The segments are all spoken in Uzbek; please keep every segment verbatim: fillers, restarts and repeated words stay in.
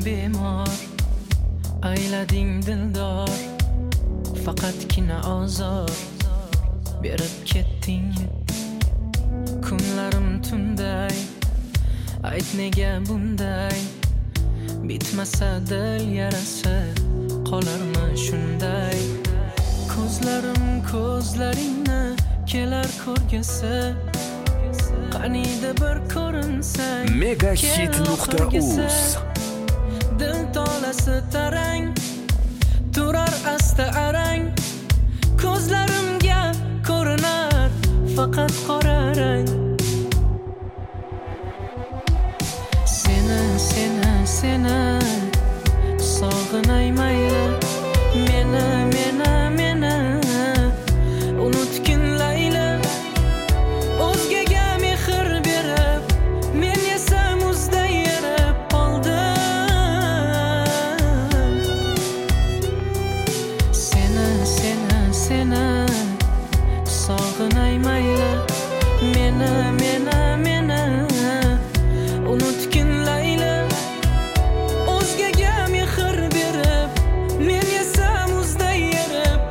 bemor, aylading dildor, faqatgina ozor berib ketding. Kunlarim tunday, ayt nega bunday, bitmasa dil yarasi qolarmi shunday. Ko'zlarim ko'zlaringni kelar ko'rgisi, qaniydi bir ko'rinsang megahit nuqta uz. Dil tolasi tarang, turar asta arang. Ko'zlarimga ko'rinar faqat qora rang. Seni, seni, seni sog'inay mayli, meni, meni, meni unutgin layli. O'zgaga mehr berib, men esa muzday erib qoldim. Seni, seni, seni sog'inay mayli, meni, meni, meni unutgin layli. O'zgaga mehr berib, men esa muzday erib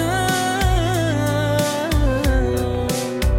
qoldim.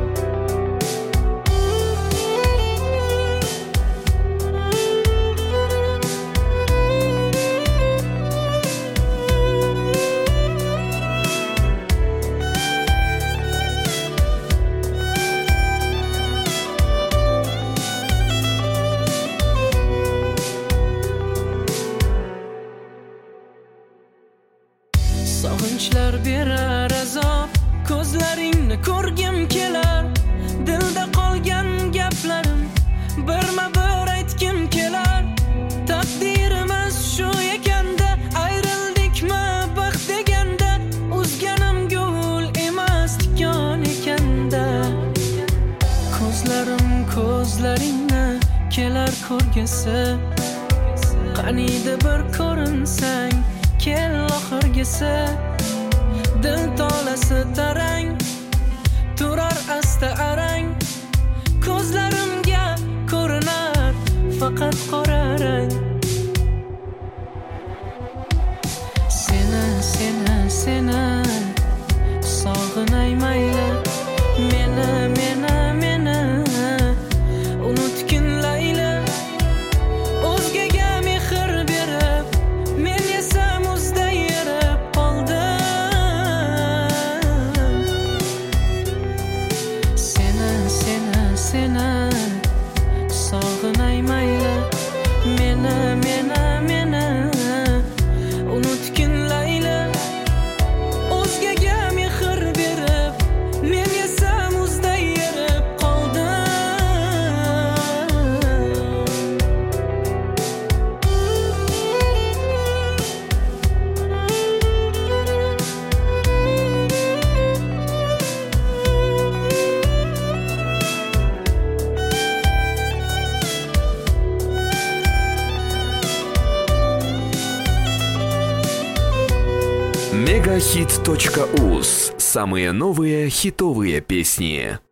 Sog'inchlar berar azob, ko'zlaringni ko'rgim kelar. Dilda qolgan gaplarim birma-bir aytgim kelar. Taqdirimiz shu ekanda, ayrildikmi baxt deganda, uzganim gul emas tikon ekanda. Ko'zlarim ko'zlaringni kelar ko'rgisi, qaniydi bir ko'rinsang kel oxirgisi. Dil tolasi tarang, turar asta arang. Ko'zlarimga ko'rinar faqat qora rang. Seni, seni, seni sog'inay mayli, meni, meni, meni unutgin layli. O'zgaga mehr berib, men esa muzday erib qoldim. Seni, seni, seni sog'inay mayli, meni, meni, meni unutgin layli. O'zgaga mehr berib, men esa muzday erib qoldim. мегахит точка уз. Самые новые хитовые песни.